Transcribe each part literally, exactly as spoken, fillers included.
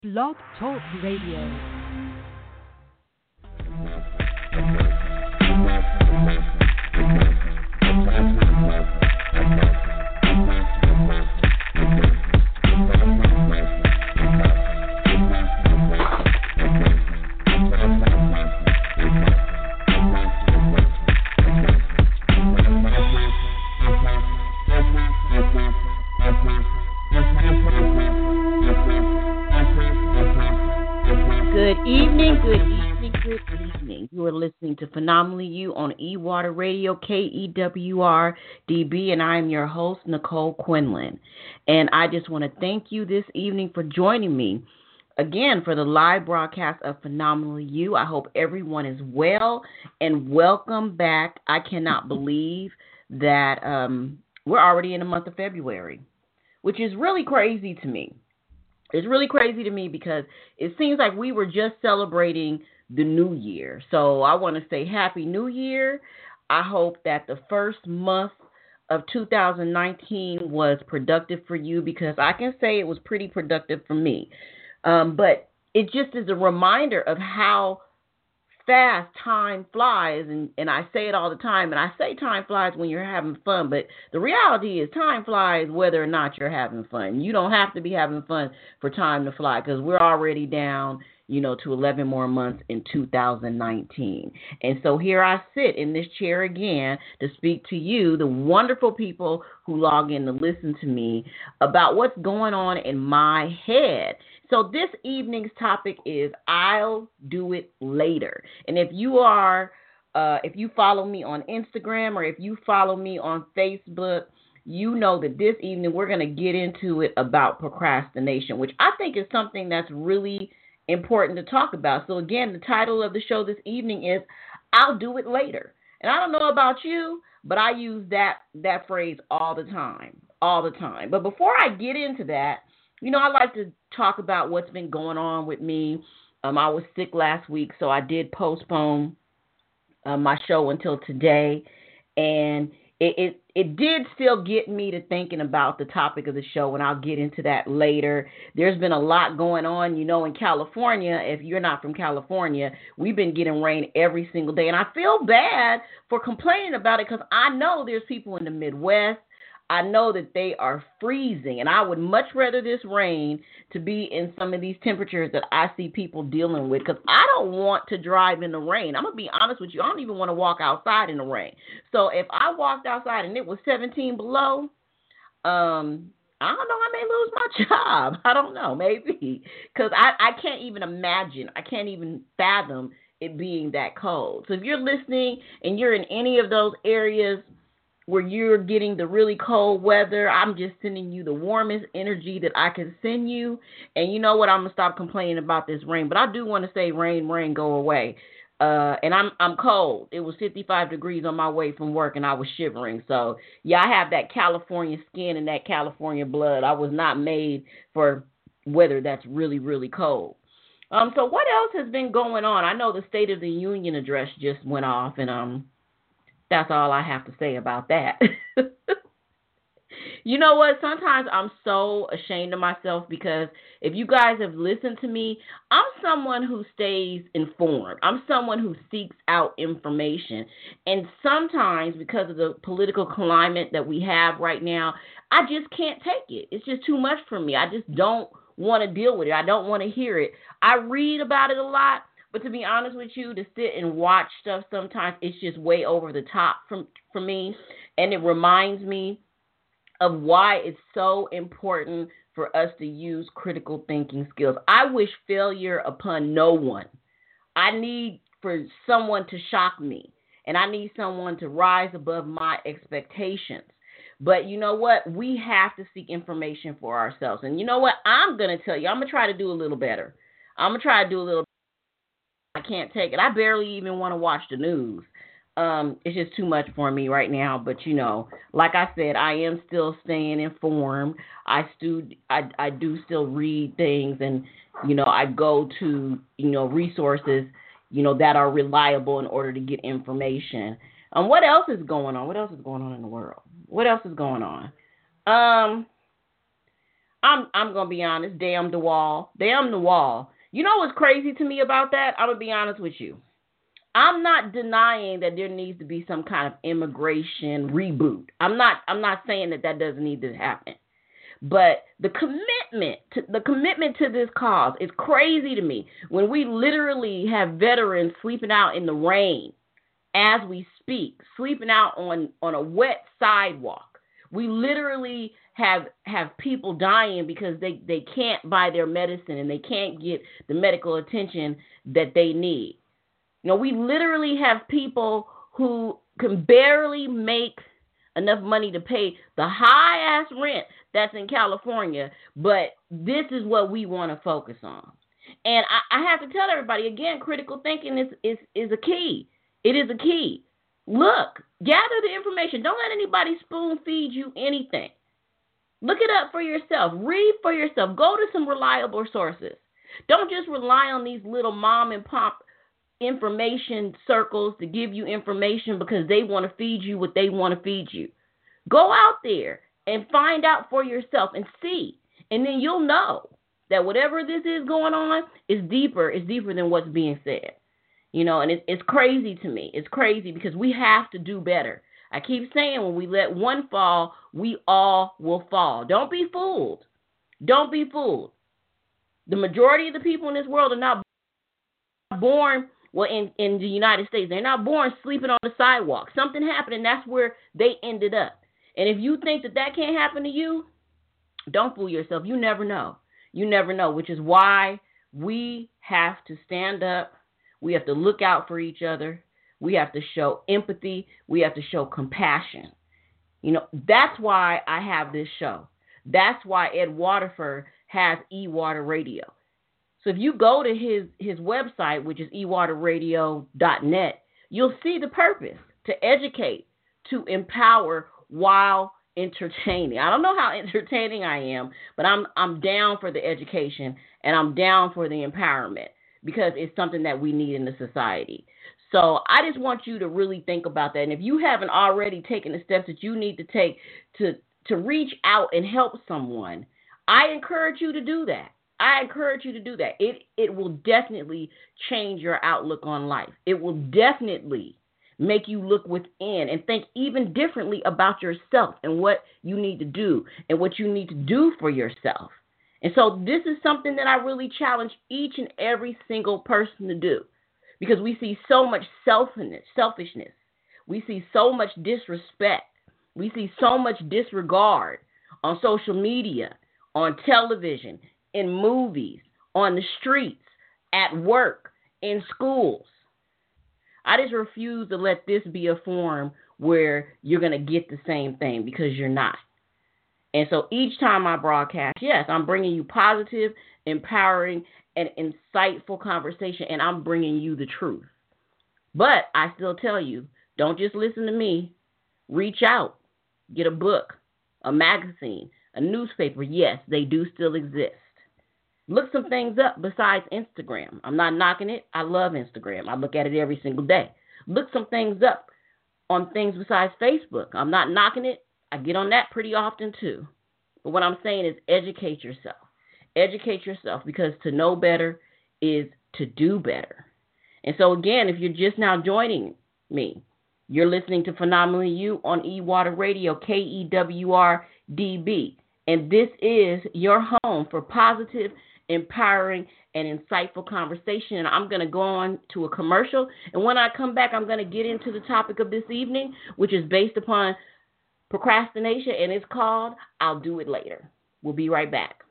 Blog Talk Radio. To Phenomenally You on E-Water Radio, K E W R D B, and I am your host, Nicole Quinlan. And I just want to thank you this evening for joining me again for the live broadcast of Phenomenally You. I hope everyone is well, and welcome back. I cannot believe that um, we're already in the month of February, which is really crazy to me. It's really crazy to me because it seems like we were just celebrating the new year. So I want to say Happy New Year. I hope that the first month of two thousand nineteen was productive for you, because I can say it was pretty productive for me. Um, but it just is a reminder of how fast time flies. And, and I say it all the time. And I say time flies when you're having fun. But the reality is time flies whether or not you're having fun. You don't have to be having fun for time to fly, because we're already down you know, to eleven more months in two thousand nineteen. And so here I sit in this chair again to speak to you, the wonderful people who log in to listen to me, about what's going on in my head. So this evening's topic is I'll do it later. And if you are, uh, if you follow me on Instagram, or if you follow me on Facebook, you know that this evening we're going to get into it about procrastination, which I think is something that's really important to talk about. So again, the title of the show this evening is I'll do it later. And I don't know about you, but I use that that phrase all the time, all the time. But before I get into that, you know, I like to talk about what's been going on with me. Um, I was sick last week, so I did postpone uh, my show until today, and it, it it did still get me to thinking about the topic of the show, and I'll get into that later. There's been a lot going on, you know, in California. If you're not from California, we've been getting rain every single day, and I feel bad for complaining about it, because I know there's people in the Midwest. I know that they are freezing, and I would much rather this rain to be in some of these temperatures that I see people dealing with, because I don't want to drive in the rain. I'm going to be honest with you. I don't even want to walk outside in the rain. So if I walked outside and it was seventeen below, um, I don't know, I may lose my job. I don't know, maybe, because I, I can't even imagine. I can't even fathom it being that cold. So if you're listening and you're in any of those areas where you're getting the really cold weather, I'm just sending you the warmest energy that I can send you. And you know what? I'm going to stop complaining about this rain. But I do want to say, rain, rain, go away. Uh, and I'm I'm cold. It was fifty-five degrees on my way from work, and I was shivering. So, yeah, I have that California skin and that California blood. I was not made for weather that's really, really cold. Um. So what else has been going on? I know the State of the Union address just went off, and um. that's all I have to say about that. You know what? Sometimes I'm so ashamed of myself, because if you guys have listened to me, I'm someone who stays informed. I'm someone who seeks out information. And sometimes, because of the political climate that we have right now, I just can't take it. It's just too much for me. I just don't want to deal with it. I don't want to hear it. I read about it a lot. But to be honest with you, to sit and watch stuff sometimes, it's just way over the top for, for me. And it reminds me of why it's so important for us to use critical thinking skills. I wish failure upon no one. I need for someone to shock me, and I need someone to rise above my expectations. But you know what? We have to seek information for ourselves. And you know what? I'm going to tell you, I'm going to try to do a little better. I'm going to try to do a little I can't take it. I barely even want to watch the news. Um, it's just too much for me right now. But, you know, like I said, I am still staying informed. I, stu- I, I do still read things, and, you know, I go to, you know, resources, you know, that are reliable in order to get information. Um, what else is going on? What else is going on in the world? What else is going on? Um, I'm I'm gonna be honest. Damn the wall. Damn the wall. You know what's crazy to me about that? I'm gonna be honest with you. I'm not denying that there needs to be some kind of immigration reboot. I'm not. I'm not saying that that doesn't need to happen. But the commitment, to, the commitment to this cause is crazy to me. When we literally have veterans sleeping out in the rain as we speak, sleeping out on, on a wet sidewalk. We literally have have people dying because they, they can't buy their medicine and they can't get the medical attention that they need. You know, we literally have people who can barely make enough money to pay the high-ass rent that's in California, but this is what we want to focus on. And I, I have to tell everybody, again, critical thinking is, is, is a key. It is a key. Look, gather the information. Don't let anybody spoon-feed you anything. Look it up for yourself. Read for yourself. Go to some reliable sources. Don't just rely on these little mom-and-pop information circles to give you information because they want to feed you what they want to feed you. Go out there and find out for yourself and see. And then you'll know that whatever this is going on is deeper, is deeper than what's being said. You know, and it, it's crazy to me. It's crazy because we have to do better. I keep saying when we let one fall, we all will fall. Don't be fooled. Don't be fooled. The majority of the people in this world are not born Well, in, in the United States, they're not born sleeping on the sidewalk. Something happened, and that's where they ended up. And if you think that that can't happen to you, don't fool yourself. You never know. You never know, which is why we have to stand up. We have to look out for each other. We have to show empathy. We have to show compassion. You know, that's why I have this show. That's why Ed Waterford has eWater Radio. So if you go to his, his website, which is e water radio dot net, you'll see the purpose: to educate, to empower while entertaining. I don't know how entertaining I am, but I'm I'm down for the education and I'm down for the empowerment because it's something that we need in the society. So I just want you to really think about that. And if you haven't already taken the steps that you need to take to, to reach out and help someone, I encourage you to do that. I encourage you to do that. It it will definitely change your outlook on life. It will definitely make you look within and think even differently about yourself and what you need to do and what you need to do for yourself. And so this is something that I really challenge each and every single person to do, because we see so much selfishness, selfishness. We see so much disrespect. We see so much disregard on social media, on television, in movies, on the streets, at work, in schools. I just refuse to let this be a forum where you're going to get the same thing, because you're not. And so each time I broadcast, yes, I'm bringing you positive, empowering, and insightful conversation, and I'm bringing you the truth. But I still tell you, don't just listen to me. Reach out. Get a book, a magazine, a newspaper. Yes, they do still exist. Look some things up besides Instagram. I'm not knocking it. I love Instagram. I look at it every single day. Look some things up on things besides Facebook. I'm not knocking it. I get on that pretty often too. But what I'm saying is educate yourself. Educate yourself, because to know better is to do better. And so again, if you're just now joining me, you're listening to Phenomenally You on eWater Radio, K E W R D B. And this is your home for positive, empowering, and insightful conversation. And I'm going to go on to a commercial. And when I come back, I'm going to get into the topic of this evening, which is based upon procrastination, and it's called I'll Do It Later. We'll be right back.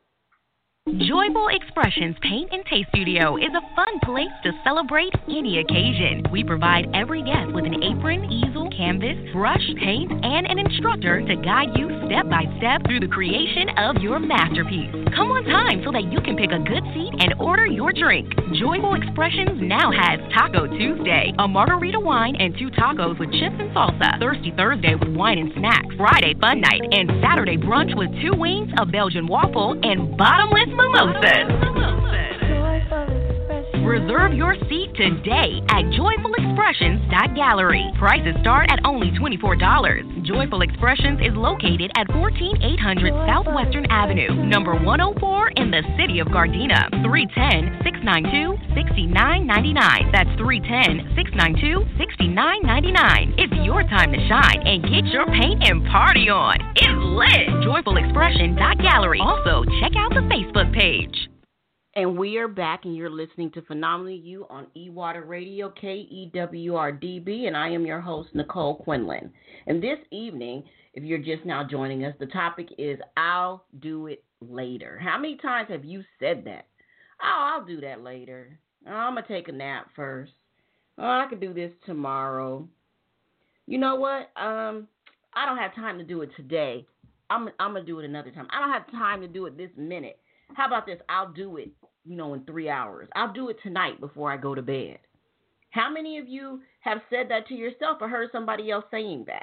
Joyful Expressions Paint and Taste Studio is a fun place to celebrate any occasion. We provide every guest with an apron, easel, canvas, brush, paint, and an instructor to guide you step by step through the creation of your masterpiece. Come on time so that you can pick a good seat and order your drink. Joyful Expressions now has Taco Tuesday, a margarita wine and two tacos with chips and salsa. Thirsty Thursday with wine and snacks. Friday Fun Night, and Saturday brunch with two wings, a Belgian waffle, and bottomless mimosas. Reserve your seat today at joyful expressions dot gallery. Prices start at only twenty-four dollars. Joyful Expressions is located at fourteen eight hundred Southwestern Avenue, number one oh four in the city of Gardena. three one zero, six nine two, six nine nine nine. That's three one zero, six nine two, six nine nine nine. It's your time to shine and get your paint and party on. It's lit. joyful expression dot gallery. Also, check out the Facebook page. And we are back, and you're listening to Phenomenally You on E-Water Radio, K E W R D B, and I am your host, Nicole Quinlan. And this evening, if you're just now joining us, the topic is, I'll do it later. How many times have you said that? Oh, I'll do that later. Oh, I'm going to take a nap first. Oh, I could do this tomorrow. You know what? Um, I don't have time to do it today. I'm, I'm going to do it another time. I don't have time to do it this minute. How about this? I'll do it, you know, in three hours. I'll do it tonight before I go to bed. How many of you have said that to yourself or heard somebody else saying that?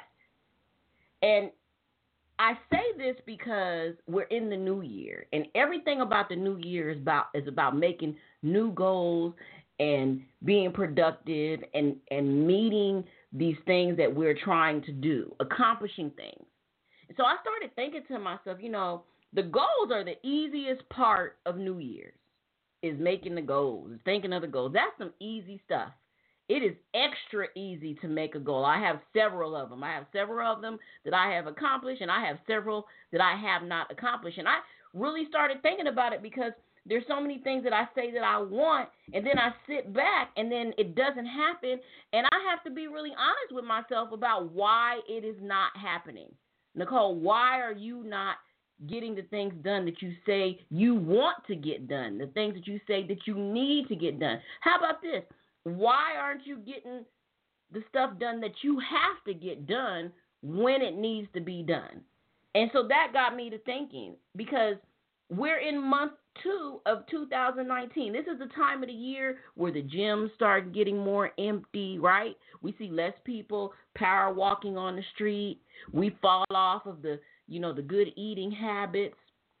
And I say this because we're in the new year, and everything about the new year is about is about making new goals and being productive and, and meeting these things that we're trying to do, accomplishing things. And so I started thinking to myself, you know, the goals are the easiest part of New Year's, is making the goals, thinking of the goals. That's some easy stuff. It is extra easy to make a goal. I have several of them. I have several of them that I have accomplished, and I have several that I have not accomplished. And I really started thinking about it because there's so many things that I say that I want, and then I sit back, and then it doesn't happen, and I have to be really honest with myself about why it is not happening. Nicole, why are you not getting the things done that you say you want to get done, the things that you say that you need to get done? How about this? Why aren't you getting the stuff done that you have to get done when it needs to be done? And so that got me to thinking, because we're in month two of two thousand nineteen. This is the time of the year where the gyms start getting more empty, right? We see less people power walking on the street. We fall off of the you know, the good eating habits.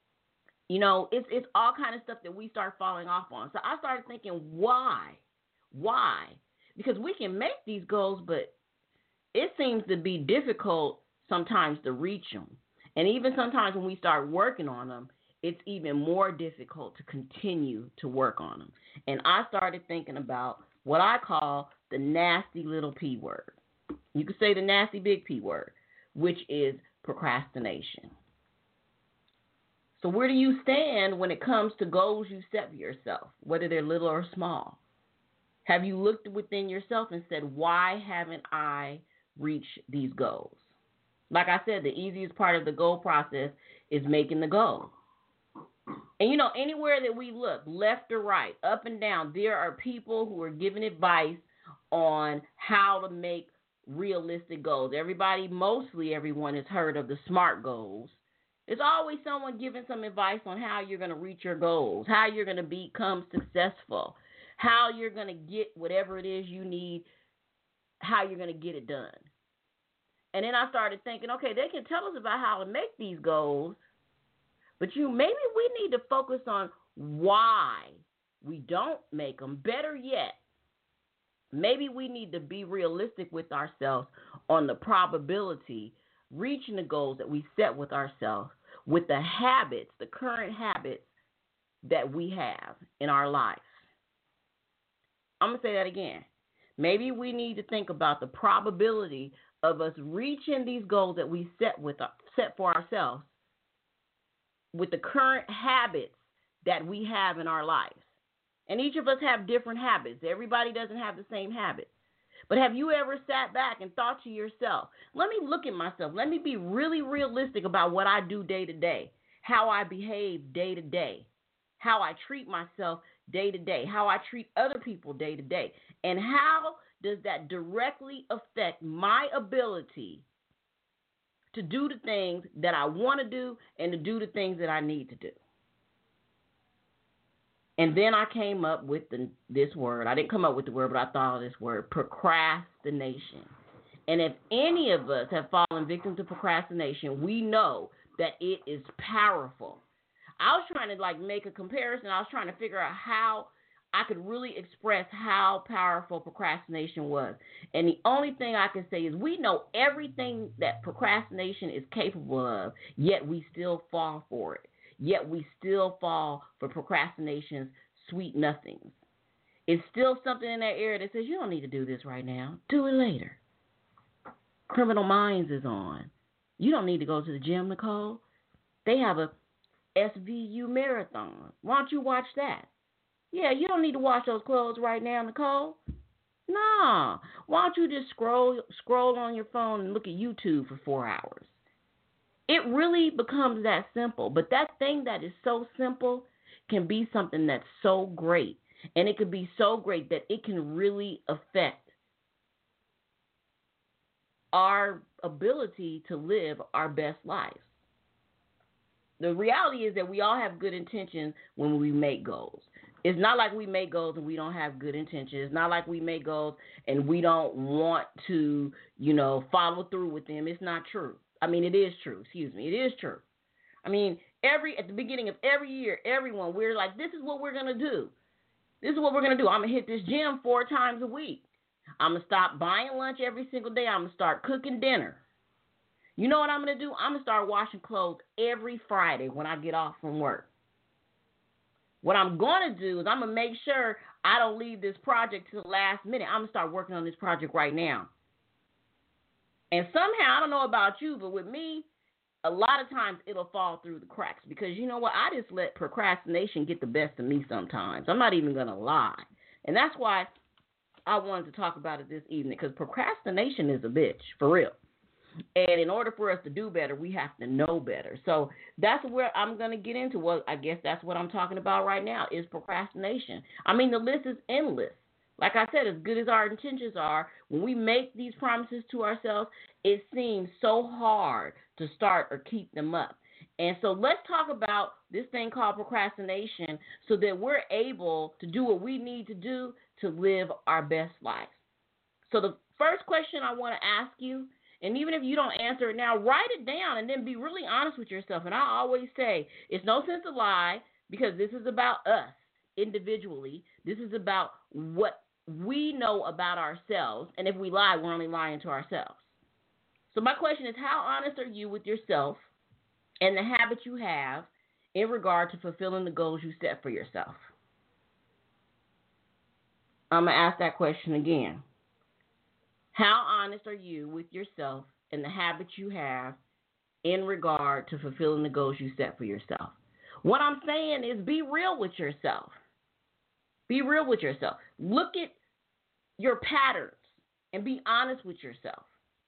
You know, it's it's all kind of stuff that we start falling off on. So I started thinking, why? Why? Because we can make these goals, but it seems to be difficult sometimes to reach them. And even sometimes when we start working on them, it's even more difficult to continue to work on them. And I started thinking about what I call the nasty little P word. You could say the nasty big P word, which is procrastination. So where do you stand when it comes to goals you set for yourself, whether they're little or small? Have you looked within yourself and said, why haven't I reached these goals? Like I said, the easiest part of the goal process is making the goal. And, you know, anywhere that we look, left or right, up and down, there are people who are giving advice on how to make realistic goals. Everybody, mostly everyone has heard of the SMART goals. There's always someone giving some advice on how you're going to reach your goals, how you're going to become successful, how you're going to get whatever it is you need, how you're going to get it done. And then I started thinking, okay, they can tell us about how to make these goals, but you maybe we need to focus on why we don't make them. Better yet, maybe we need to be realistic with ourselves on the probability reaching the goals that we set with ourselves with the habits, the current habits that we have in our life. I'm going to say that again. Maybe we need to think about the probability of us reaching these goals that we set with set for ourselves with the current habits that we have in our lives. And each of us have different habits. Everybody doesn't have the same habits. But have you ever sat back and thought to yourself, let me look at myself. Let me be really realistic about what I do day to day, how I behave day to day, how I treat myself day to day, how I treat other people day to day, and how does that directly affect my ability to do the things that I want to do and to do the things that I need to do. And then I came up with the, this word. I didn't come up with the word, but I thought of this word, procrastination. And if any of us have fallen victim to procrastination, we know that it is powerful. I was trying to like make a comparison. I was trying to figure out how I could really express how powerful procrastination was. And the only thing I can say is we know everything that procrastination is capable of, yet we still fall for it. Yet we still fall for procrastination's sweet nothings. It's still something in that area that says, you don't need to do this right now. Do it later. Criminal Minds is on. You don't need to go to the gym, Nicole. They have a S V U marathon. Why don't you watch that? Yeah, you don't need to wash those clothes right now, Nicole. Nah. Why don't you just scroll scroll on your phone and look at YouTube for four hours? It really becomes that simple. But that thing that is so simple can be something that's so great. And it can be so great that it can really affect our ability to live our best lives. The reality is that we all have good intentions when we make goals. It's not like we make goals and we don't have good intentions. It's not like we make goals and we don't want to, you know, follow through with them. It's not true. I mean, it is true. Excuse me. It is true. I mean, every at the beginning of every year, everyone, we're like, this is what we're going to do. This is what we're going to do. I'm going to hit this gym four times a week. I'm going to stop buying lunch every single day. I'm going to start cooking dinner. You know what I'm going to do? I'm going to start washing clothes every Friday when I get off from work. What I'm going to do is I'm going to make sure I don't leave this project to the last minute. I'm going to start working on this project right now. And somehow, I don't know about you, but with me, a lot of times it'll fall through the cracks because you know what? I just let procrastination get the best of me sometimes. I'm not even going to lie. And that's why I wanted to talk about it this evening because procrastination is a bitch, for real. And in order for us to do better, we have to know better. So that's where I'm going to get into. Well, I guess that's what I'm talking about right now is procrastination. I mean, the list is endless. Like I said, as good as our intentions are, when we make these promises to ourselves, it seems so hard to start or keep them up. And so let's talk about this thing called procrastination so that we're able to do what we need to do to live our best life. So the first question I want to ask you, and even if you don't answer it now, write it down and then be really honest with yourself. And I always say, it's no sense to lie because this is about us individually. This is about what we know about ourselves. And if we lie, we're only lying to ourselves. So my question is, how honest are you with yourself and the habit you have in regard to fulfilling the goals you set for yourself? I'm going to ask that question again. How honest are you with yourself and the habits you have in regard to fulfilling the goals you set for yourself? What I'm saying is be real with yourself. Be real with yourself. Look at your patterns and be honest with yourself.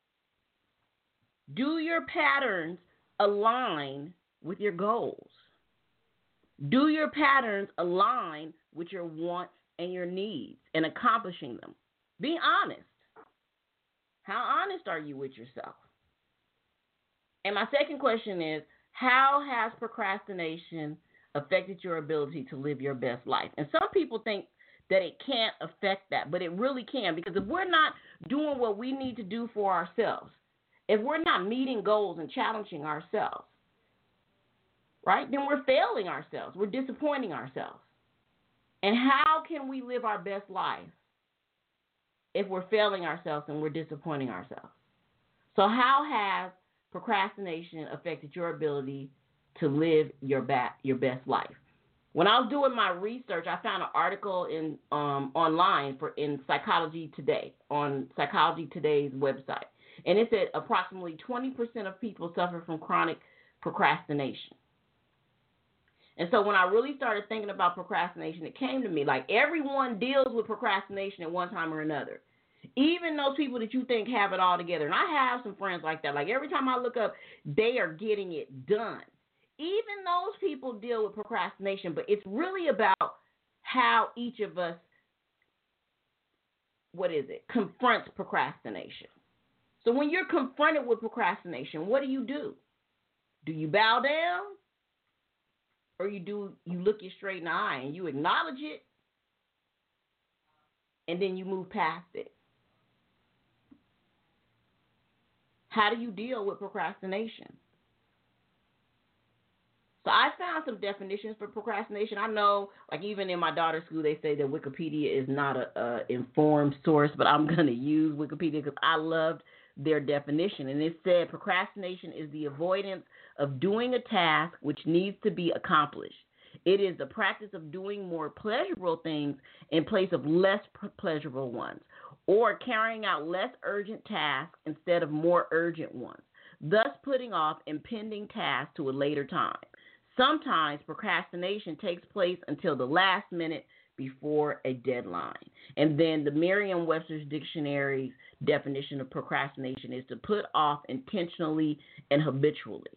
Do your patterns align with your goals? Do your patterns align with your wants and your needs and accomplishing them? Be honest. How honest are you with yourself? And my second question is, how has procrastination affected your ability to live your best life? And some people think that it can't affect that, but it really can, because if we're not doing what we need to do for ourselves, if we're not meeting goals and challenging ourselves, right, then we're failing ourselves. We're disappointing ourselves. And how can we live our best life if we're failing ourselves and we're disappointing ourselves? So how has procrastination affected your ability to live your ba- your best life? When I was doing my research, I found an article in um, online for in Psychology Today, on Psychology Today's website. And it said approximately twenty percent of people suffer from chronic procrastination. And so when I really started thinking about procrastination, it came to me like everyone deals with procrastination at one time or another. Even those people that you think have it all together. And I have some friends like that. Like every time I look up, they are getting it done. Even those people deal with procrastination, but it's really about how each of us, what is it, confronts procrastination. So when you're confronted with procrastination, what do you do? Do you bow down? Or you do you look you straight in the eye and you acknowledge it and then you move past it? How do you deal with procrastination? So I found some definitions for procrastination. I know, like even in my daughter's school, they say that Wikipedia is not a, a informed source, but I'm going to use Wikipedia because I loved their definition. And it said procrastination is the avoidance of doing a task which needs to be accomplished. It is the practice of doing more pleasurable things in place of less pleasurable ones, or carrying out less urgent tasks instead of more urgent ones, thus putting off impending tasks to a later time. Sometimes procrastination takes place until the last minute before a deadline. And then the Merriam-Webster's Dictionary's definition of procrastination is to put off intentionally and habitually.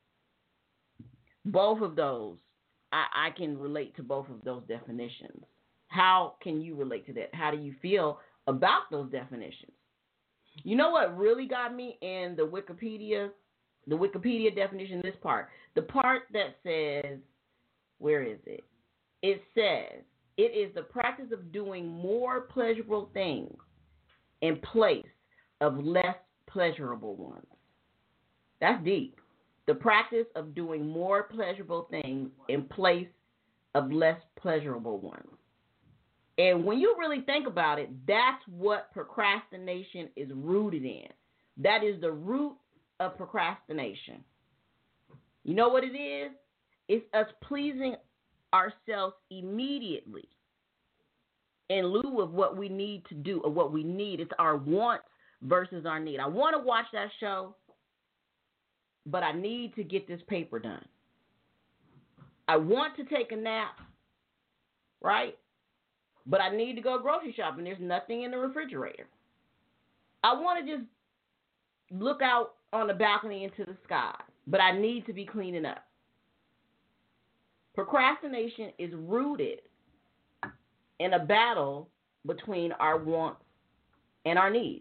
Both of those, I, I can relate to both of those definitions. How can you relate to that? How do you feel about those definitions? You know what really got me in the Wikipedia The Wikipedia definition, this part, the part that says, where is it? It says, it is the practice of doing more pleasurable things in place of less pleasurable ones. That's deep. The practice of doing more pleasurable things in place of less pleasurable ones. And when you really think about it, that's what procrastination is rooted in. That is the root of procrastination. You know what it is? It's us pleasing ourselves immediately in lieu of what we need to do or what we need. It's our wants versus our need. I want to watch that show, but I need to get this paper done. I want to take a nap, right? But I need to go grocery shopping. There's nothing in the refrigerator. I want to just look out on the balcony into the sky, but I need to be cleaning up. Procrastination is rooted in a battle between our wants and our needs.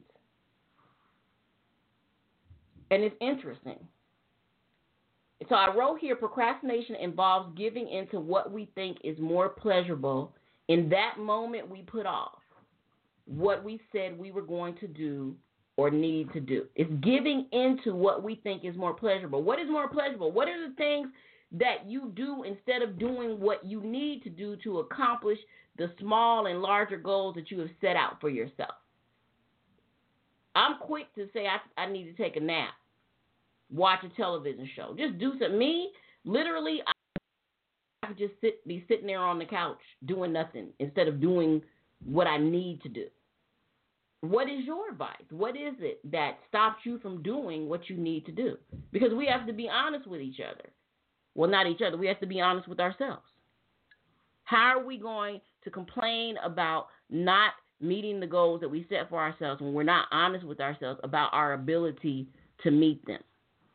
And it's interesting. So I wrote here, procrastination involves giving into what we think is more pleasurable in that moment we put off what we said we were going to do or need to do. It's giving into what we think is more pleasurable. What is more pleasurable? What are the things that you do instead of doing what you need to do to accomplish the small and larger goals that you have set out for yourself? I'm quick to say I, I need to take a nap, watch a television show, just do something. Me, literally, I could just sit, be sitting there on the couch doing nothing instead of doing what I need to do. What is your advice? What is it that stops you from doing what you need to do? Because we have to be honest with each other. Well, not each other. We have to be honest with ourselves. How are we going to complain about not meeting the goals that we set for ourselves when we're not honest with ourselves about our ability to meet them?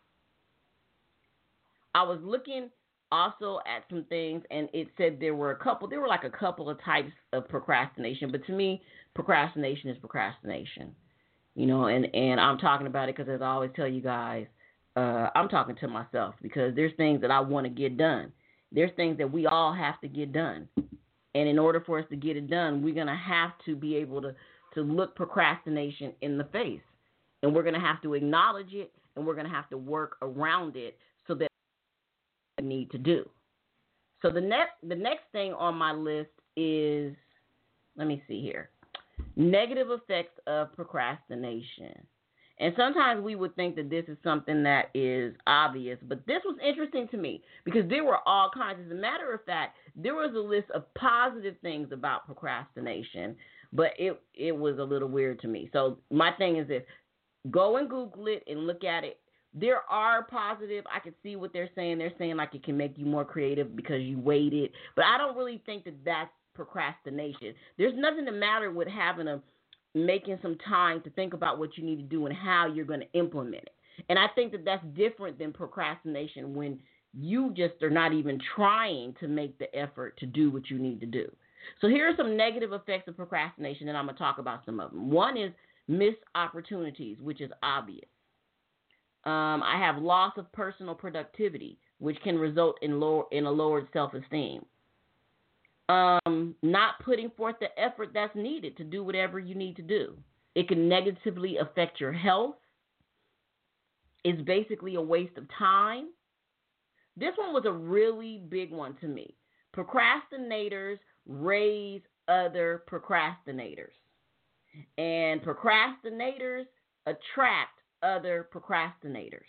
I was looking also at some things, and it said there were a couple, there were like a couple of types of procrastination, but to me, procrastination is procrastination, you know, and, and I'm talking about it because as I always tell you guys, uh, I'm talking to myself because there's things that I want to get done. There's things that we all have to get done. And in order for us to get it done, we're going to have to be able to, to look procrastination in the face. And we're going to have to acknowledge it, and we're going to have to work around it so that we need to do. So the next the next thing on my list is, let me see here, negative effects of procrastination. And sometimes we would think that this is something that is obvious, but this was interesting to me because there were all kinds. As a matter of fact, there was a list of positive things about procrastination, but it it was a little weird to me. So my thing is this: go and Google it and look at it. There are positive. I can see what they're saying. They're saying like it can make you more creative because you waited, but I don't really think that that's procrastination. There's nothing the matter with having a making some time to think about what you need to do and how you're going to implement it. And I think that that's different than procrastination when you just are not even trying to make the effort to do what you need to do. So here are some negative effects of procrastination, and I'm going to talk about some of them. One is missed opportunities, which is obvious. Um, I have loss of personal productivity, which can result in lower in a lowered self-esteem. Um, not putting forth the effort that's needed to do whatever you need to do. It can negatively affect your health. It's basically a waste of time. This one was a really big one to me. Procrastinators raise other procrastinators. And procrastinators attract other procrastinators.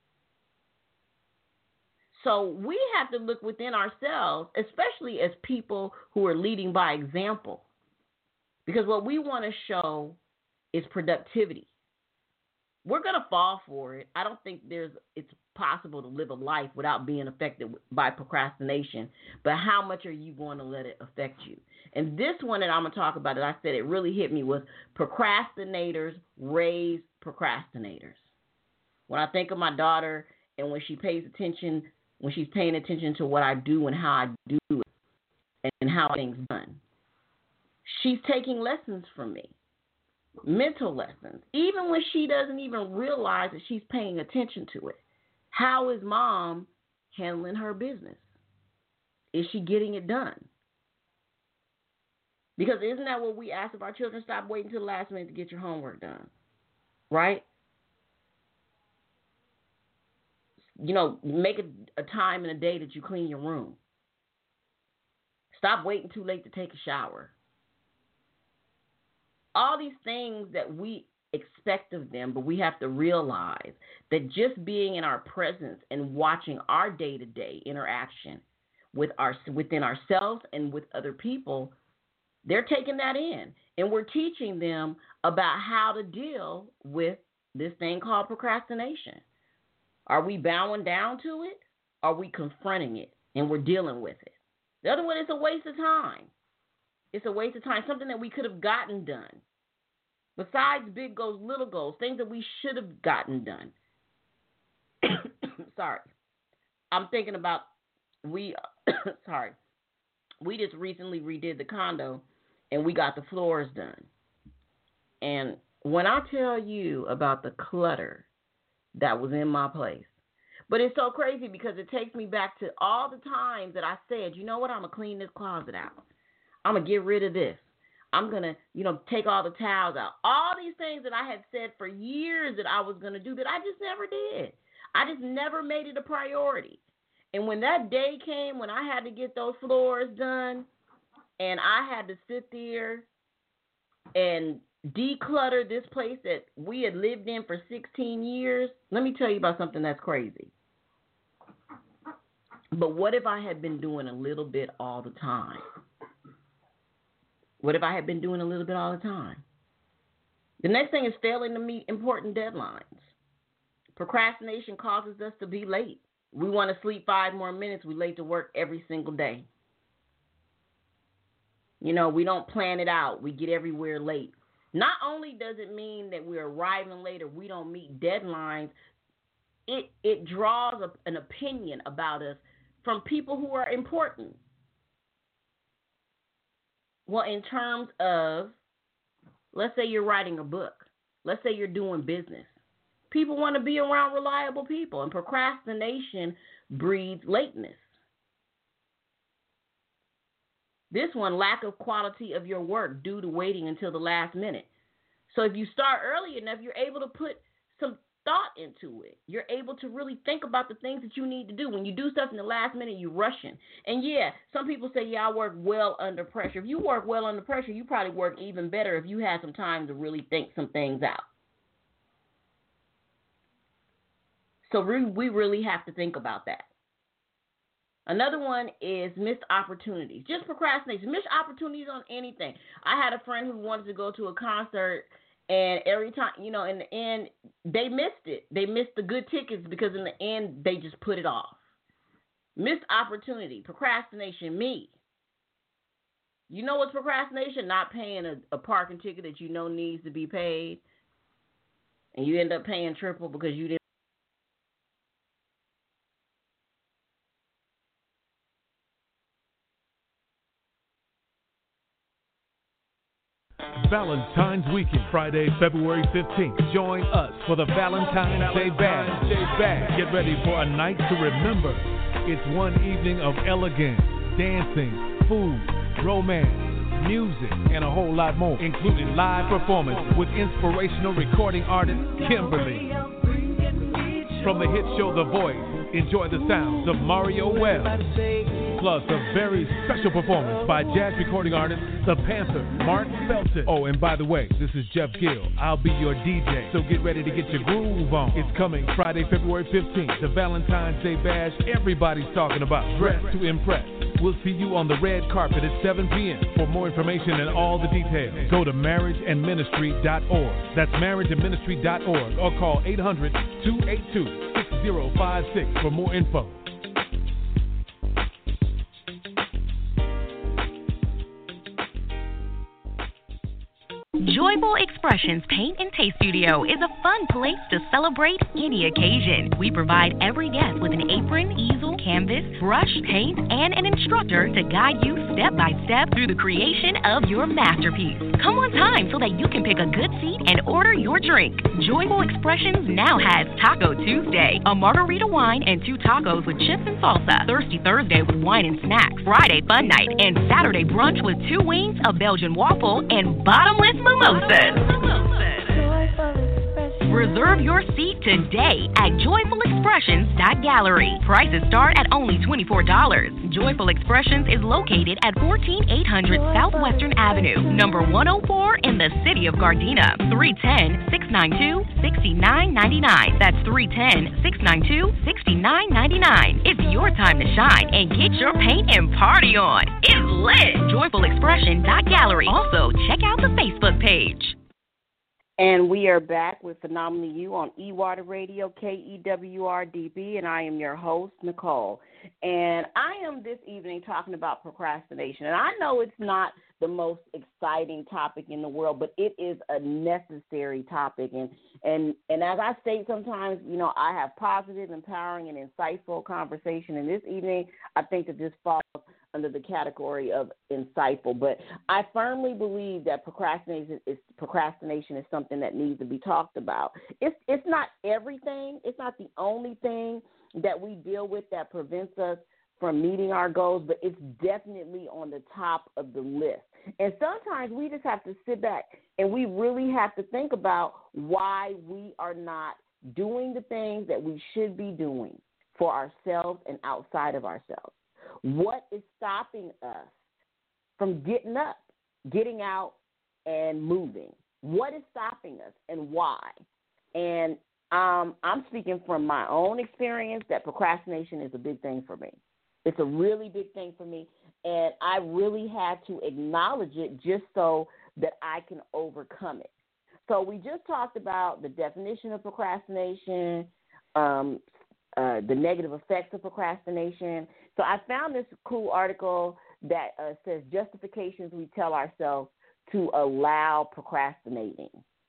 So we have to look within ourselves, especially as people who are leading by example. Because what we want to show is productivity. We're going to fall for it. I don't think there's it's possible to live a life without being affected by procrastination. But how much are you going to let it affect you? And this one that I'm going to talk about, that I said it really hit me, was procrastinators raise procrastinators. When I think of my daughter and when she pays attention, when she's paying attention to what I do and how I do it and how things are done, she's taking lessons from me. Mental lessons, even when she doesn't even realize that she's paying attention to it. How is mom handling her business? Is she getting it done? Because isn't that what we ask of our children? Stop waiting till the last minute to get your homework done, right? You know, make a, a time in a day that you clean your room. Stop waiting too late to take a shower. All these things that we expect of them, but we have to realize that just being in our presence and watching our day-to-day interaction with our within ourselves and with other people, they're taking that in. And we're teaching them about how to deal with this thing called procrastination. Are we bowing down to it? Are we confronting it and we're dealing with it? The other one is a waste of time. It's a waste of time, something that we could have gotten done. Besides big goals, little goals, things that we should have gotten done. Sorry. I'm thinking about, we, sorry, we just recently redid the condo and we got the floors done. And when I tell you about the clutter that was in my place, but it's so crazy because it takes me back to all the times that I said, you know what, I'm going to clean this closet out. I'm going to get rid of this. I'm going to, you know, take all the towels out. All these things that I had said for years that I was going to do that I just never did. I just never made it a priority. And when that day came, when I had to get those floors done and I had to sit there and declutter this place that we had lived in for sixteen years, let me tell you about something that's crazy. But what if I had been doing a little bit all the time? What if I had been doing a little bit all the time? The next thing is failing to meet important deadlines. Procrastination causes us to be late. We want to sleep five more minutes. We're late to work every single day. You know, we don't plan it out. We get everywhere late. Not only does it mean that we're arriving late or we don't meet deadlines, it, it draws a, an opinion about us from people who are important. Well, in terms of, let's say you're writing a book. Let's say you're doing business. People want to be around reliable people, and procrastination breeds lateness. This one, lack of quality of your work due to waiting until the last minute. So if you start early enough, you're able to put some thought into it. You're able to really think about the things that you need to do. When you do stuff in the last minute, you're rushing. And yeah, some people say, yeah, I work well under pressure. If you work well under pressure, you probably work even better if you had some time to really think some things out. So we, we really have to think about that. Another one is missed opportunities. Just procrastination. Missed opportunities on anything. I had a friend who wanted to go to a concert, and every time, you know, in the end, they missed it. They missed the good tickets because in the end, they just put it off. Missed opportunity, procrastination, me. You know what's procrastination? Not paying a, a parking ticket that you know needs to be paid, and you end up paying triple because you didn't. Valentine's Weekend, Friday, February fifteenth. Join us for the Valentine's Day Bash. Get ready for a night to remember. It's one evening of elegance, dancing, food, romance, music, and a whole lot more, including live performance with inspirational recording artist Kimberly. From the hit show The Voice, enjoy the sounds of Mario Webb, plus a very special performance by jazz recording artist The Panther, Mark Felton. Oh, and by the way, this is Jeff Gill. I'll be your D J, so get ready to get your groove on. It's coming Friday, February fifteenth, the Valentine's Day Bash everybody's talking about. Dress to impress. We'll see you on the red carpet at seven p.m. For more information and all the details, go to marriage and ministry dot org. That's marriage and ministry dot org, or call eight hundred, two eight two, six zero five six for more info. Joyful Expressions Paint and Taste Studio is a fun place to celebrate any occasion. We provide every guest with an apron, easel, canvas, brush, paint, and an instructor to guide you step by step through the creation of your masterpiece. Come on time so that you can pick a good seat and order your drink. Joyful Expressions now has Taco Tuesday, a margarita wine and two tacos with chips and salsa. Thirsty Thursday with wine and snacks. Friday Fun Night, and Saturday brunch with two wings, a Belgian waffle, and bottomless mimosas. Reserve your seat today at joyful expressions dot gallery. Prices start at only twenty-four dollars. Joyful Expressions is located at fourteen eight hundred Southwestern Avenue, number one oh four in the city of Gardena. three one zero, six nine two, six nine nine nine. That's three one zero, six nine two, six nine nine nine. It's your time to shine and get your paint and party on. It's lit. joyful expression dot gallery. Also, check out the Facebook page. And we are back with Phenomenally You on E-Water Radio, K E W R D B, and I am your host, Nicole. And I am this evening talking about procrastination. And I know it's not the most exciting topic in the world, but it is a necessary topic. And and and as I state sometimes, you know, I have positive, empowering, and insightful conversation. And this evening, I think that this falls under the category of insightful. But I firmly believe that procrastination is procrastination is something that needs to be talked about. It's it's not everything. It's not the only thing that we deal with that prevents us from meeting our goals, but it's definitely on the top of the list. And sometimes we just have to sit back and we really have to think about why we are not doing the things that we should be doing for ourselves and outside of ourselves. What is stopping us from getting up, getting out, and moving? What is stopping us and why? And um, I'm speaking from my own experience that procrastination is a big thing for me. It's a really big thing for me, and I really had to acknowledge it just so that I can overcome it. So we just talked about the definition of procrastination, um, uh, the negative effects of procrastination. So I found this cool article that uh, says justifications we tell ourselves to allow procrastinating.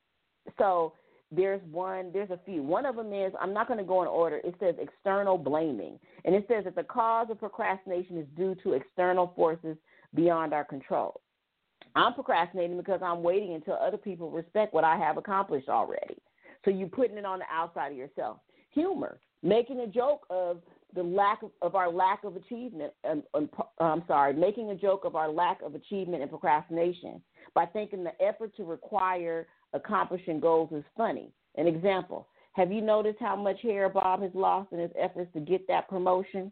So there's one, there's a few. One of them is, I'm not going to go in order. It says external blaming. And it says that the cause of procrastination is due to external forces beyond our control. I'm procrastinating because I'm waiting until other people respect what I have accomplished already. So you're putting it on the outside of yourself. Humor, making a joke of the lack of, of our lack of achievement. Um, um, I'm sorry, making a joke of our lack of achievement and procrastination by thinking the effort to require accomplishing goals is funny. An example, have you noticed how much hair Bob has lost in his efforts to get that promotion?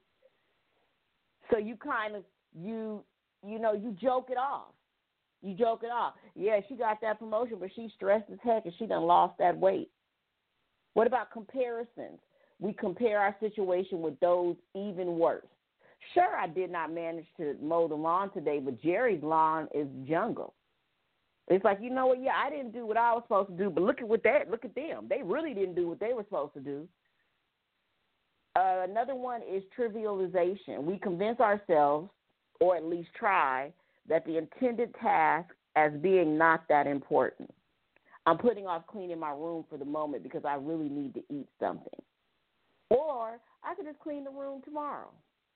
So you kind of, you, you know, you joke it off. You joke it off. Yeah, she got that promotion, but she's stressed as heck and she done lost that weight. What about comparisons? We compare our situation with those even worse. Sure, I did not manage to mow the lawn today, but Jerry's lawn is jungle. It's like, you know what, yeah, I didn't do what I was supposed to do, but look at what that, look at them. They really didn't do what they were supposed to do. Uh, another one is trivialization. We convince ourselves, or at least try, that the intended task as being not that important. I'm putting off cleaning my room for the moment because I really need to eat something. Or I could just clean the room tomorrow.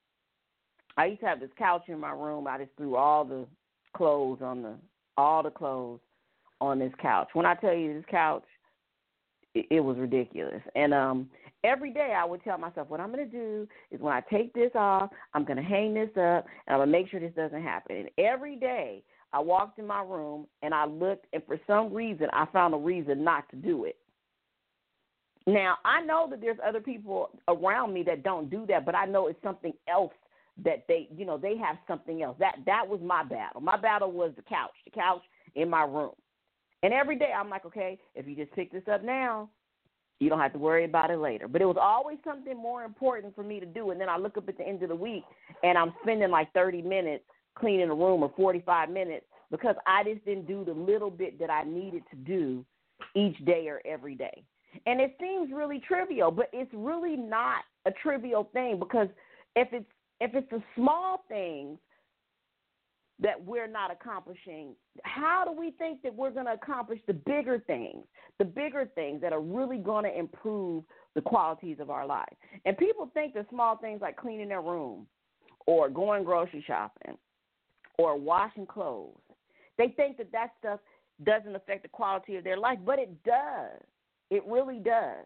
I used to have this couch in my room. I just threw all the clothes on the all the clothes on this couch. When I tell you this couch, it, it was ridiculous. And um, every day I would tell myself, what I'm going to do is when I take this off, I'm going to hang this up, and I'm going to make sure this doesn't happen. And every day I walked in my room, and I looked, and for some reason I found a reason not to do it. Now, I know that there's other people around me that don't do that, but I know it's something else that they, you know, they have something else. That that was my battle. My battle was the couch, the couch in my room. And every day I'm like, okay, if you just pick this up now, you don't have to worry about it later. But it was always something more important for me to do. And then I look up at the end of the week, and I'm spending like thirty minutes cleaning a room or forty-five minutes because I just didn't do the little bit that I needed to do each day or every day. And it seems really trivial, but it's really not a trivial thing, because if it's if it's the small things that we're not accomplishing, how do we think that we're going to accomplish the bigger things, the bigger things that are really going to improve the qualities of our lives? And people think the small things like cleaning their room or going grocery shopping or washing clothes, they think that that stuff doesn't affect the quality of their life, but it does. It really does.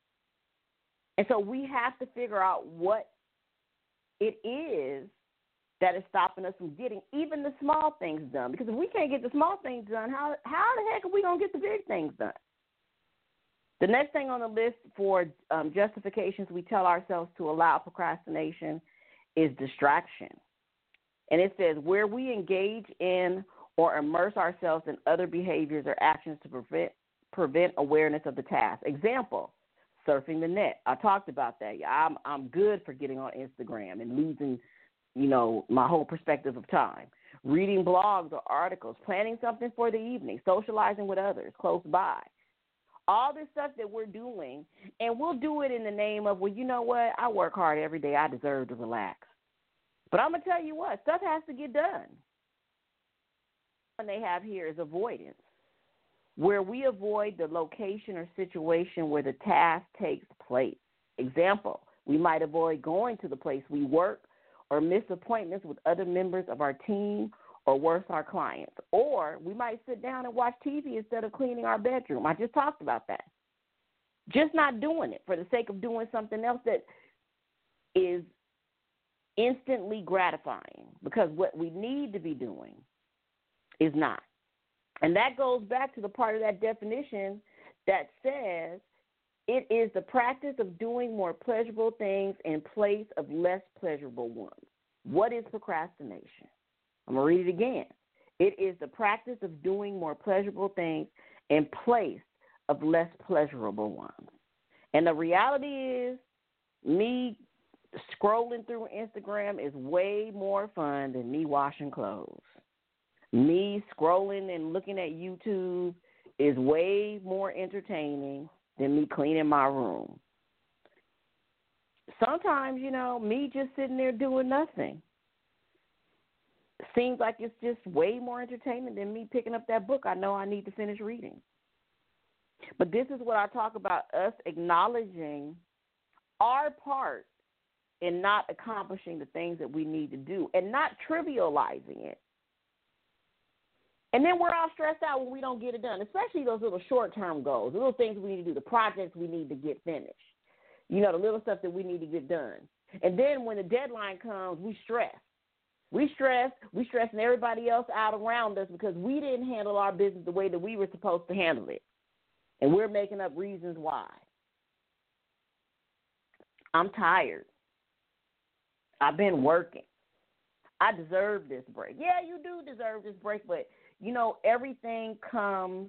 And so we have to figure out what it is that is stopping us from getting even the small things done. Because if we can't get the small things done, how how the heck are we going to get the big things done? The next thing on the list for um, justifications we tell ourselves to allow procrastination is distraction. And it says where we engage in or immerse ourselves in other behaviors or actions to prevent prevent awareness of the task. Example, surfing the net. I talked about that. I'm I'm good for getting on Instagram and losing, you know, my whole perspective of time. Reading blogs or articles, planning something for the evening, socializing with others close by. All this stuff that we're doing, and we'll do it in the name of, well, you know what, I work hard every day. I deserve to relax. But I'm going to tell you what, stuff has to get done. What they have here is avoidance, where we avoid the location or situation where the task takes place. Example, we might avoid going to the place we work or miss appointments with other members of our team or worse, our clients. Or we might sit down and watch T V instead of cleaning our bedroom. I just talked about that. Just not doing it for the sake of doing something else that is instantly gratifying, because what we need to be doing is not. And that goes back to the part of that definition that says it is the practice of doing more pleasurable things in place of less pleasurable ones. What is procrastination? I'm going to read it again. It is the practice of doing more pleasurable things in place of less pleasurable ones. And the reality is, me scrolling through Instagram is way more fun than me washing clothes. Me scrolling and looking at YouTube is way more entertaining than me cleaning my room. Sometimes, you know, me just sitting there doing nothing seems like it's just way more entertaining than me picking up that book I know I need to finish reading. But this is what I talk about, us acknowledging our part in not accomplishing the things that we need to do and not trivializing it. And then we're all stressed out when we don't get it done, especially those little short-term goals, the little things we need to do, the projects we need to get finished, you know, the little stuff that we need to get done. And then when the deadline comes, we stress. We stress, we stressing everybody else out around us because we didn't handle our business the way that we were supposed to handle it. And we're making up reasons why. I'm tired. I've been working. I deserve this break. Yeah, you do deserve this break, but, you know, everything comes,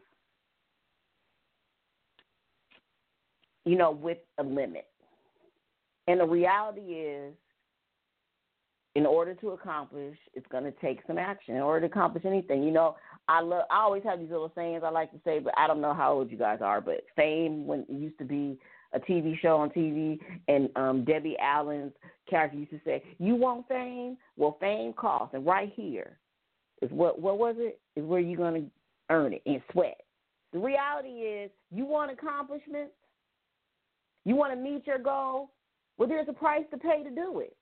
you know, with a limit. And the reality is, in order to accomplish, it's going to take some action. In order to accomplish anything, you know, I love. I always have these little sayings I like to say, but I don't know how old you guys are. But Fame, when it used to be a T V show on T V, and um, Debbie Allen's character used to say, "You want fame? Well, fame costs, and right here is what what was it? Is where you're going to earn it in sweat." The reality is, you want accomplishments, you want to meet your goal. Well, there's a price to pay to do it.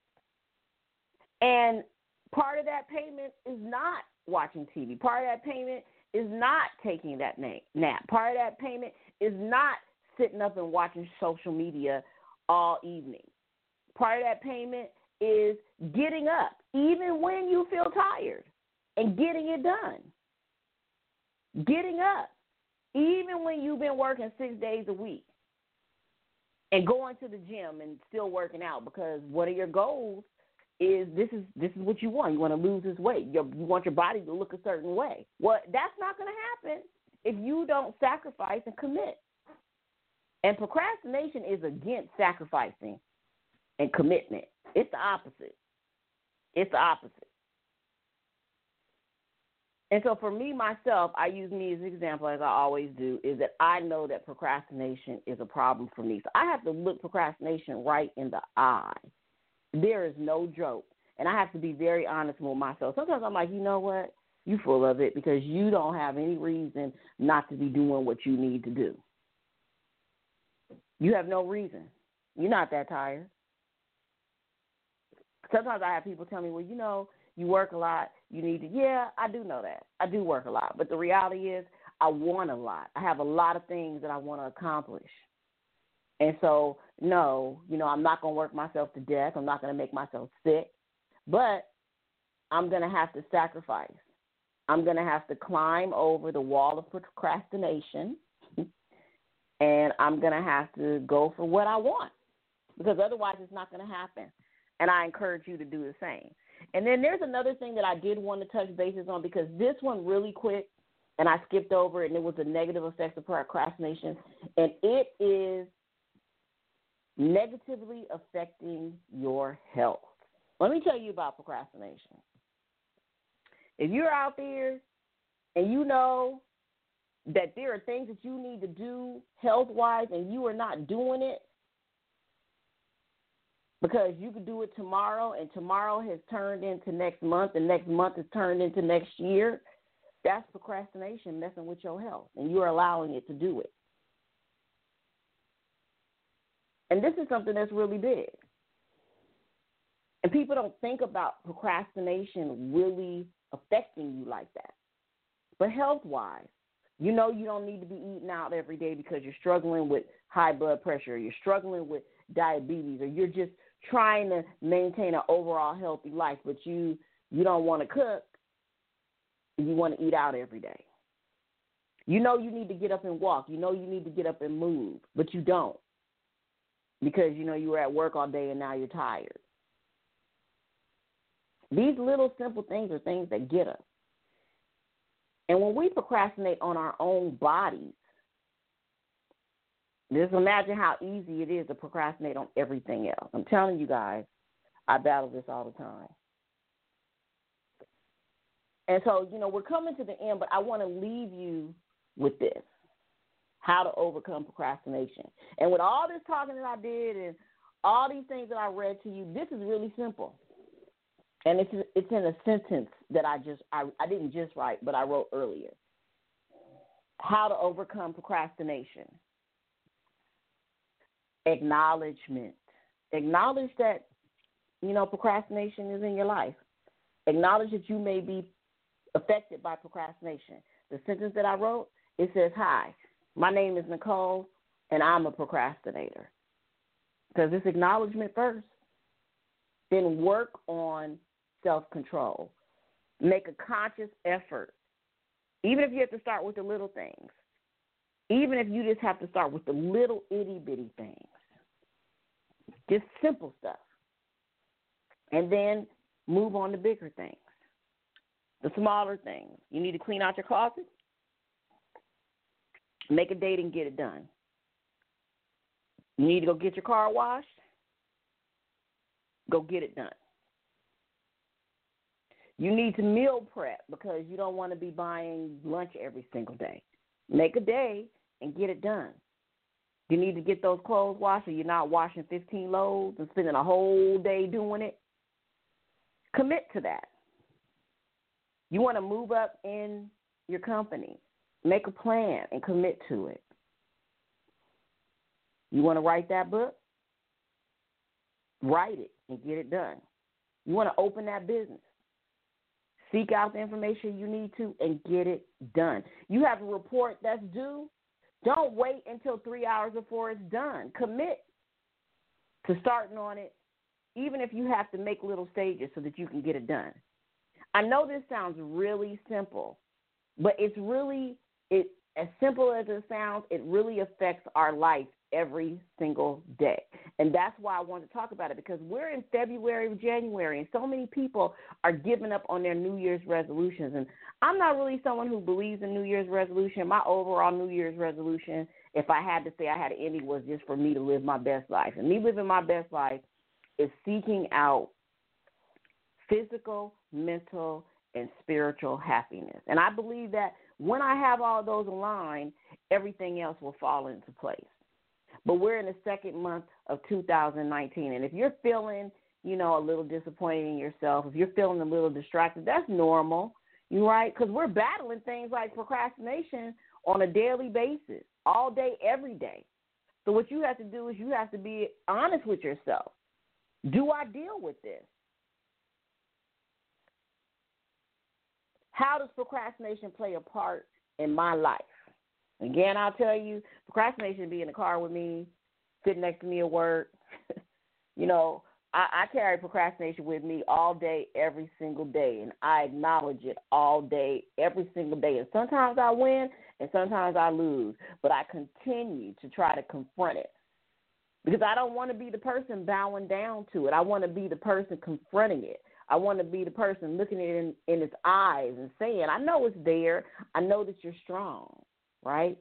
And part of that payment is not watching T V. Part of that payment is not taking that nap. Part of that payment is not sitting up and watching social media all evening. Part of that payment is getting up, even when you feel tired, and getting it done. Getting up, even when you've been working six days a week. and going to the gym and still working out because one of your goals is this is this is what you want. You want to lose this weight. You're, you want your body to look a certain way. Well, that's not going to happen if you don't sacrifice and commit. And procrastination is against sacrificing and commitment. It's the opposite. It's the opposite. And so for me, myself, I use me as an example, as I always do, is that I know that procrastination is a problem for me. So I have to look procrastination right in the eye. There is no joke. And I have to be very honest with myself. Sometimes I'm like, you know what? You full of it because you don't have any reason not to be doing what you need to do. You have no reason. You're not that tired. Sometimes I have people tell me, well, you know, you work a lot. You need to, yeah, I do know that. I do work a lot. But the reality is I want a lot. I have a lot of things that I want to accomplish. And so, no, you know, I'm not going to work myself to death. I'm not going to make myself sick. But I'm going to have to sacrifice. I'm going to have to climb over the wall of procrastination. And I'm going to have to go for what I want. Because otherwise it's not going to happen. And I encourage you to do the same. And then there's another thing that I did want to touch bases on because this one really quick, and I skipped over it, and it was the negative effects of procrastination. And it is negatively affecting your health. Let me tell you about procrastination. If you're out there and you know that there are things that you need to do health-wise and you are not doing it, because you could do it tomorrow, and tomorrow has turned into next month, and next month has turned into next year. That's procrastination messing with your health, and you're allowing it to do it. And this is something that's really big. And people don't think about procrastination really affecting you like that. But health-wise, you know you don't need to be eating out every day because you're struggling with high blood pressure, or you're struggling with diabetes, or you're just trying to maintain an overall healthy life, but you you don't want to cook, you want to eat out every day. You know you need to get up and walk. You know you need to get up and move, but you don't because, you know, you were at work all day and now you're tired. These little simple things are things that get us. And when we procrastinate on our own bodies, just imagine how easy it is to procrastinate on everything else. I'm telling you guys, I battle this all the time. And so, you know, we're coming to the end, but I want to leave you with this, how to overcome procrastination. And with all this talking that I did and all these things that I read to you, this is really simple. And it's it's in a sentence that I just, I, I didn't just write, but I wrote earlier. How to overcome procrastination. Acknowledgement. Acknowledge that, you know, procrastination is in your life. Acknowledge that you may be affected by procrastination. The sentence that I wrote, it says, hi, my name is Nicole, and I'm a procrastinator. Because it's acknowledgement first. Then work on self-control. Make a conscious effort. Even if you have to start with the little things. Even if you just have to start with the little itty-bitty things. Just simple stuff. And then move on to bigger things. The smaller things. You need to clean out your closet. Make a date and get it done. You need to go get your car washed. Go get it done. You need to meal prep because you don't want to be buying lunch every single day. Make a day and get it done. You need to get those clothes washed so you're not washing fifteen loads and spending a whole day doing it. Commit to that. You want to move up in your company. Make a plan and commit to it. You want to write that book? Write it and get it done. You want to open that business. Seek out the information you need to and get it done. You have a report that's due. Don't wait until three hours before it's done. Commit to starting on it, even if you have to make little stages so that you can get it done. I know this sounds really simple, but it's really, it as simple as it sounds, it really affects our life every single day. And that's why I want to talk about it, because we're in February or January, and so many people are giving up on their New Year's resolutions. And I'm not really someone who believes in New Year's resolution. My overall New Year's resolution, if I had to say I had an ending, was just for me to live my best life. And me living my best life is seeking out physical, mental, and spiritual happiness. And I believe that when I have all those aligned, everything else will fall into place. But we're in the second month of two thousand nineteen, and if you're feeling, you know, a little disappointed in yourself, if you're feeling a little distracted, that's normal, you right? Because we're battling things like procrastination on a daily basis, all day, every day. So what you have to do is you have to be honest with yourself. Do I deal with this? How does procrastination play a part in my life? Again, I'll tell you, procrastination be in the car with me, sitting next to me at work. you know, I, I carry procrastination with me all day, every single day, and I acknowledge it all day, every single day. And sometimes I win, and sometimes I lose, but I continue to try to confront it because I don't want to be the person bowing down to it. I want to be the person confronting it. I want to be the person looking at it in, in its eyes and saying, I know it's there. I know that you're strong, right?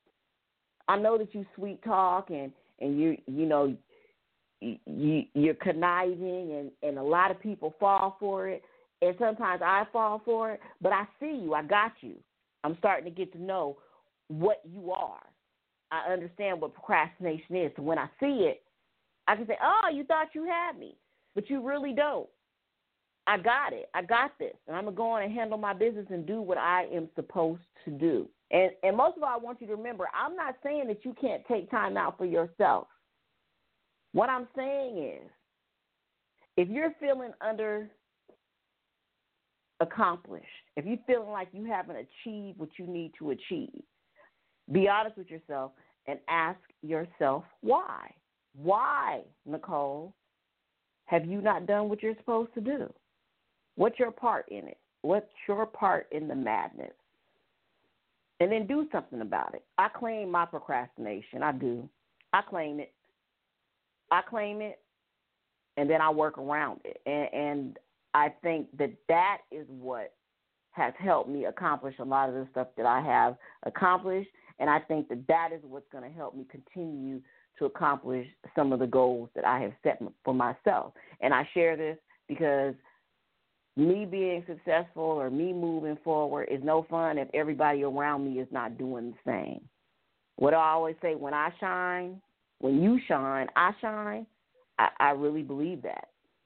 I know that you sweet talk and, and you you know, you, you're conniving and, and a lot of people fall for it. And sometimes I fall for it, but I see you. I got you. I'm starting to get to know what you are. I understand what procrastination is. So when I see it, I can say, oh, you thought you had me, but you really don't. I got it. I got this. And I'm going to go on and handle my business and do what I am supposed to do. And, and most of all, I want you to remember, I'm not saying that you can't take time out for yourself. What I'm saying is, if you're feeling under accomplished, if you're feeling like you haven't achieved what you need to achieve, be honest with yourself and ask yourself why. Why, Nicole, have you not done what you're supposed to do? What's your part in it? What's your part in the madness? And then do something about it. I claim my procrastination. I do. I claim it. I claim it, and then I work around it. And, and I think that that is what has helped me accomplish a lot of the stuff that I have accomplished. And I think that that is what's going to help me continue to accomplish some of the goals that I have set for myself. And I share this because me being successful or me moving forward is no fun if everybody around me is not doing the same. What I always say, when I shine, when you shine, I shine, I, I really believe that.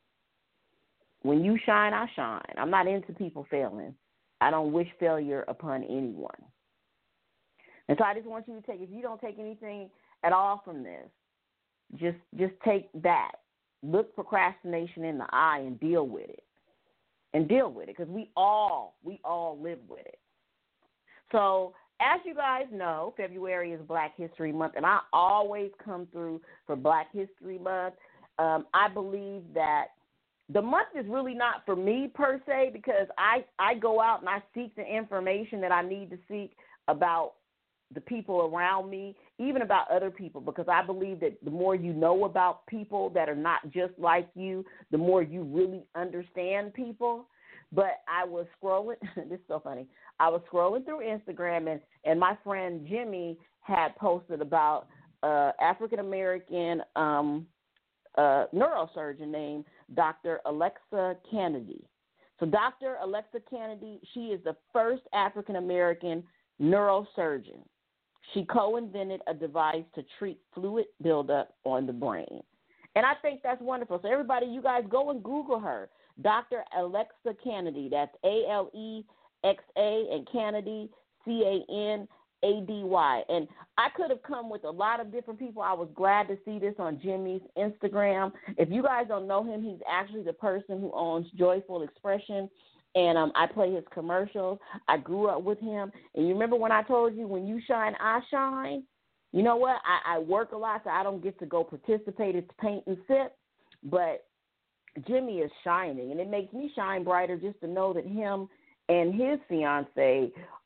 When you shine, I shine. I'm not into people failing. I don't wish failure upon anyone. And so I just want you to take, if you don't take anything at all from this, just just take that. Look procrastination in the eye and deal with it. And deal with it, because we all, we all live with it. So as you guys know, February is Black History Month, and I always come through for Black History Month. Um, I believe that the month is really not for me per se, because I, I go out and I seek the information that I need to seek about the people around me, even about other people, because I believe that the more you know about people that are not just like you, the more you really understand people. But I was scrolling, this is so funny, I was scrolling through Instagram, and, and my friend Jimmy had posted about uh, African-American um, uh, neurosurgeon named Doctor Alexa Kennedy. So Doctor Alexa Kennedy, she is the first African-American neurosurgeon. She co-invented a device to treat fluid buildup on the brain. And I think that's wonderful. So everybody, you guys go and Google her, Doctor Alexa Kennedy. That's A L E X A and Kennedy, C A N A D Y. And I could have come with a lot of different people. I was glad to see this on Jimmy's Instagram. If you guys don't know him, he's actually the person who owns Joyful Expression. And um, I play his commercials. I grew up with him. And you remember when I told you, when you shine, I shine? You know what? I, I work a lot, so I don't get to go participate. It's paint and sip. But Jimmy is shining, and it makes me shine brighter just to know that him and his fiancée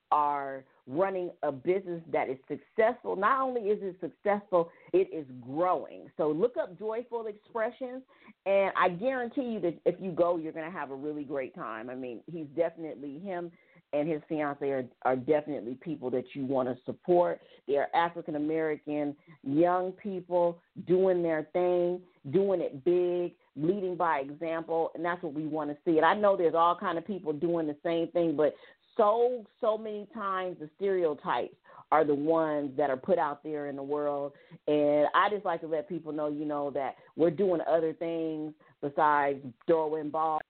are running a business that is successful. Not only is it successful, it is growing. So look up Joyful Expressions, and I guarantee you that if you go, you're going to have a really great time. I mean, he's definitely, him and his fiance are, are definitely people that you want to support. They are African-American young people doing their thing, doing it big, leading by example, and that's what we want to see. And I know there's all kind of people doing the same thing, but so, so many times the stereotypes are the ones that are put out there in the world. And I just like to let people know, you know, that we're doing other things besides throwing balls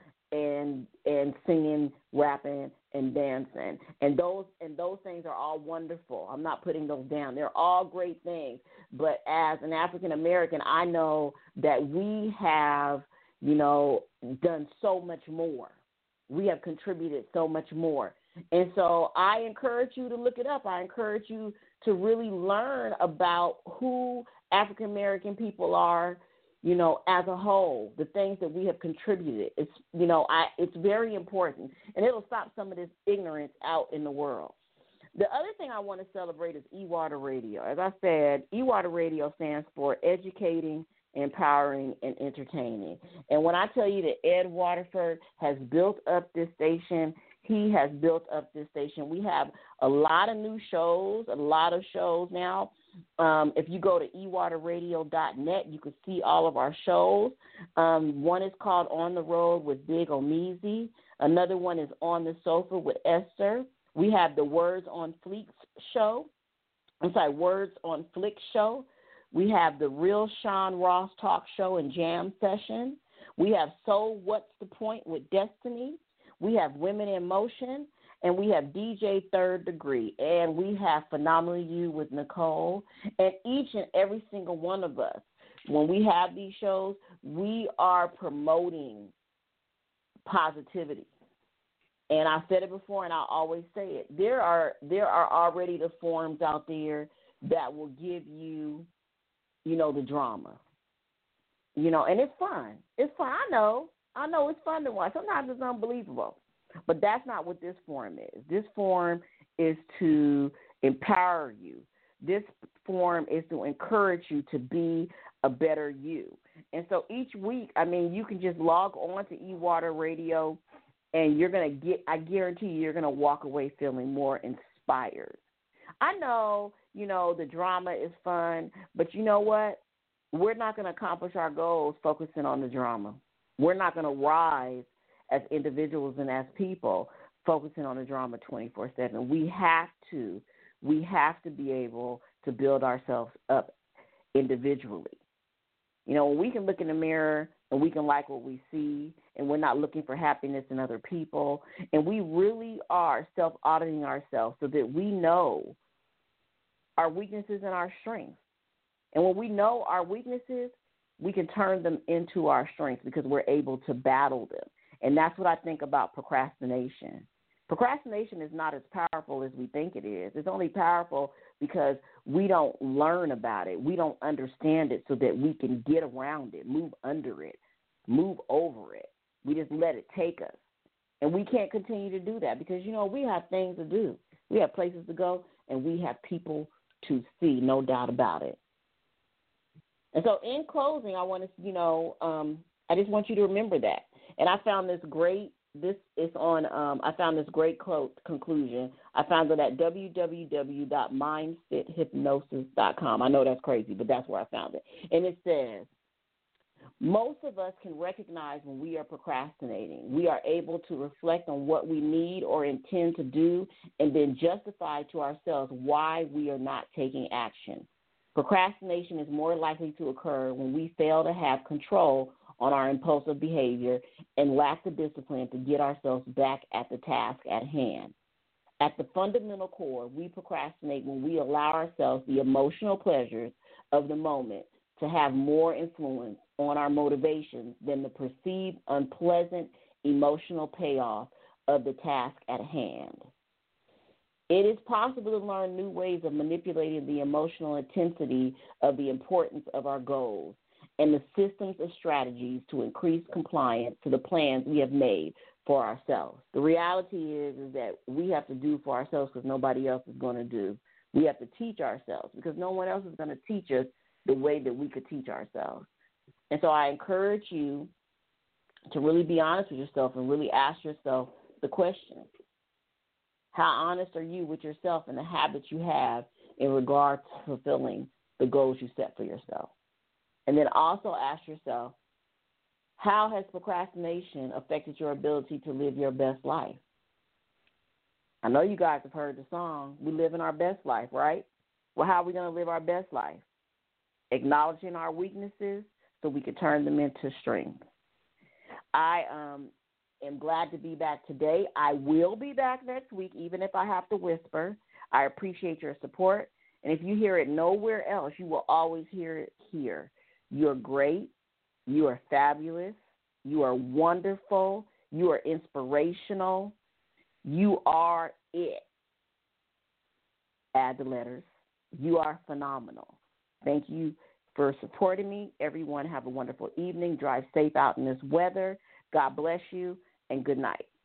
and and singing, rapping, and dancing. And those and those things are all wonderful. I'm not putting those down. They're all great things. But as an African American, I know that we have, you know, done so much more. We have contributed so much more. And so I encourage you to look it up. I encourage you to really learn about who African American people are, you know, as a whole, the things that we have contributed. It's, you know, I, it's very important, and it'll stop some of this ignorance out in the world. The other thing I want to celebrate is E-Water Radio. As I said, E-Water Radio stands for Educating, Empowering, and Entertaining. And when I tell you that Ed Waterford has built up this station, he has built up this station. We have a lot of new shows, a lot of shows now. Um, if you go to e water radio dot net, you can see all of our shows. Um, one is called On the Road with Big Omizi. Another one is On the Sofa with Esther. We have the Words on Fleek show. I'm sorry, Words on Flick show. We have the Real Sean Ross Talk Show and Jam Session. We have So What's the Point with Destiny. We have Women in Motion, and we have D J Third Degree, and we have Phenomenally You with Nicole. And each and every single one of us, when we have these shows, we are promoting positivity. And I've said it before, and I'll always say it. There are there are already the forums out there that will give you, you know, the drama. You know, and it's fun. It's fun. I know. I know it's fun to watch. Sometimes it's unbelievable. But that's not what this forum is. This forum is to empower you. This forum is to encourage you to be a better you. And so each week, I mean, you can just log on to E-Water Radio, and you're going to get, I guarantee you, you're going to walk away feeling more inspired. I know, you know, the drama is fun, but you know what? We're not going to accomplish our goals focusing on the drama. We're not going to rise as individuals and as people focusing on the drama twenty-four seven. We have to, we have to be able to build ourselves up individually. You know, when we can look in the mirror and we can like what we see, and we're not looking for happiness in other people, and we really are self-auditing ourselves so that we know our weaknesses and our strengths. And when we know our weaknesses, we can turn them into our strengths because we're able to battle them. And that's what I think about procrastination. Procrastination is not as powerful as we think it is. It's only powerful because we don't learn about it. We don't understand it so that we can get around it, move under it, move over it. We just let it take us. And we can't continue to do that because, you know, we have things to do. We have places to go, and we have people to see, no doubt about it. And so in closing, I want to, you know, um, I just want you to remember that. And I found this great, this is on, um, I found this great quote conclusion. I found it at w w w dot mindset hypnosis dot com. I know that's crazy, but that's where I found it. And it says, most of us can recognize when we are procrastinating. We are able to reflect on what we need or intend to do and then justify to ourselves why we are not taking action. Procrastination is more likely to occur when we fail to have control on our impulsive behavior and lack the discipline to get ourselves back at the task at hand. At the fundamental core, we procrastinate when we allow ourselves the emotional pleasures of the moment to have more influence on our motivations than the perceived unpleasant emotional payoff of the task at hand. It is possible to learn new ways of manipulating the emotional intensity of the importance of our goals and the systems of strategies to increase compliance to the plans we have made for ourselves. The reality is, is that we have to do for ourselves because nobody else is going to do. We have to teach ourselves because no one else is going to teach us the way that we could teach ourselves. And so I encourage you to really be honest with yourself and really ask yourself the question, how honest are you with yourself and the habits you have in regard to fulfilling the goals you set for yourself? And then also ask yourself, how has procrastination affected your ability to live your best life? I know you guys have heard the song, we live in our best life, right? Well, how are we going to live our best life? Acknowledging our weaknesses so we can turn them into strength. I um, am glad to be back today. I will be back next week, even if I have to whisper. I appreciate your support. And if you hear it nowhere else, you will always hear it here. You're great. You are fabulous. You are wonderful. You are inspirational. You are it. Add the letters. You are phenomenal. Thank you for supporting me. Everyone have a wonderful evening. Drive safe out in this weather. God bless you, and good night.